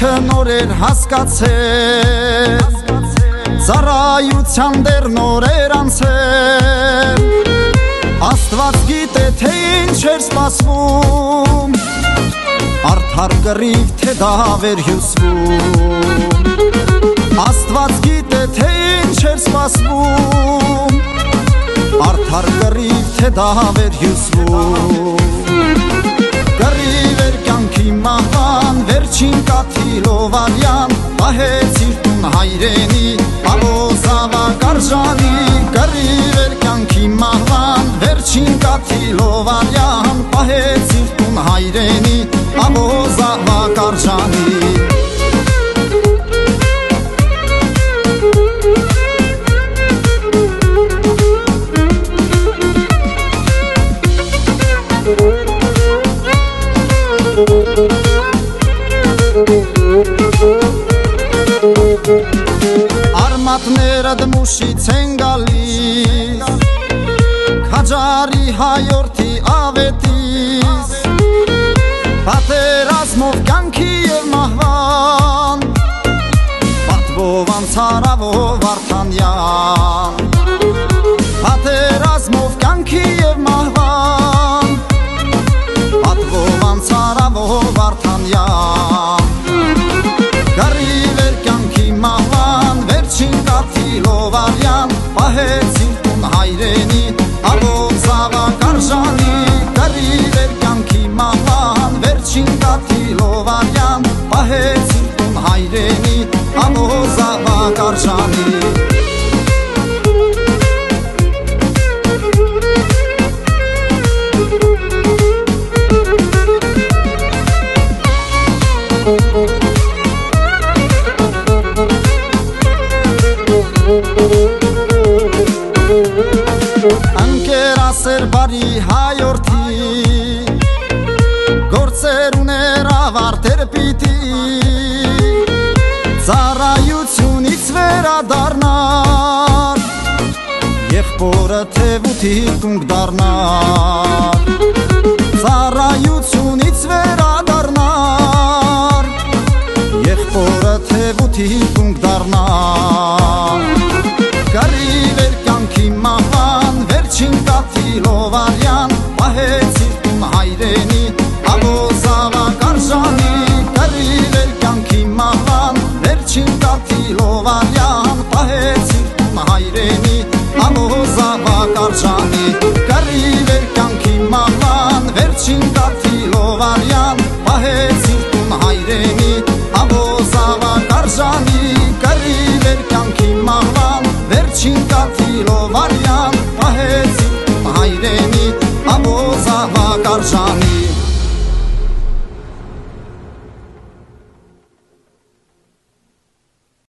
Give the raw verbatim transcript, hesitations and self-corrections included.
ինքը նոր էր հասկացել, ծառայության դեռ նոր էր անցել, Աստված գիտե թե ինչ էր սպասվում, արդար կռիվ թե դավ էր հյուսվում, Աստված գիտե թե ինչ էր սպասվում, արդար կռիվ թե դավ էր հյուսվում, կռիվ էր կյանքի մահվան, վերջին կաթիլով արյան, պահեց իր տուն հայրենի, ալոզ ավակ արժանի, կռիվ էր կյանքի մահվան, վերջին կաթիլով արյան, պահեց իր տուն հայրենի, ալոզ ավակ արժանի Արմատները դմուշից են գալիս, քաջարի հայորդի ավետիս, պատերազմով կյանքի և մահվան, պատվով անցարավով Վարդանյան, պատերազմով կյանքի և մահվան, պատվով անցարավով Վարդանյան, կռիվ էր կյանքի մահվան, վերջին կաթիլով արյան, պահեց իր տուն հայրենի, ալոզ ավակ արժանի, կռիվ էր կյանքի մահվան, վերջին կաթիլով արյան, պահեց իր տուն հայրենի, ալոզ ավակ արժանի Ընկերասեր բարի հայորդի, գործեր ուներ ավարտեր պիտի, ծառայությունից վերադառնար, եղբորը թևութի տունք դառնար, ծառայությունից վերադառնար, եղբորը թևութի տունք դառնար, կռիվ էր կյանքի մահվան, վերջին կաթիլով արյան, պահեց իր տուն հայրենի, ալոզ ավակ արժանի, կռիվ էր կյանքի մահվան, վերջին կաթիլով արյան, պահեց իր տուն հայրենի, ալոզ ավակ արժանի, կռիվ էր կյանքի մահվան, վերջին կաթիլով արյան, պահեց իր տուն հայրենի, ալոզ ավակ արժանի, կռիվ էր կյանքի մահվան, վերջին կաթիլով արյան, պահեց իր տուն հայրենի, ալոզ ավակ արժանի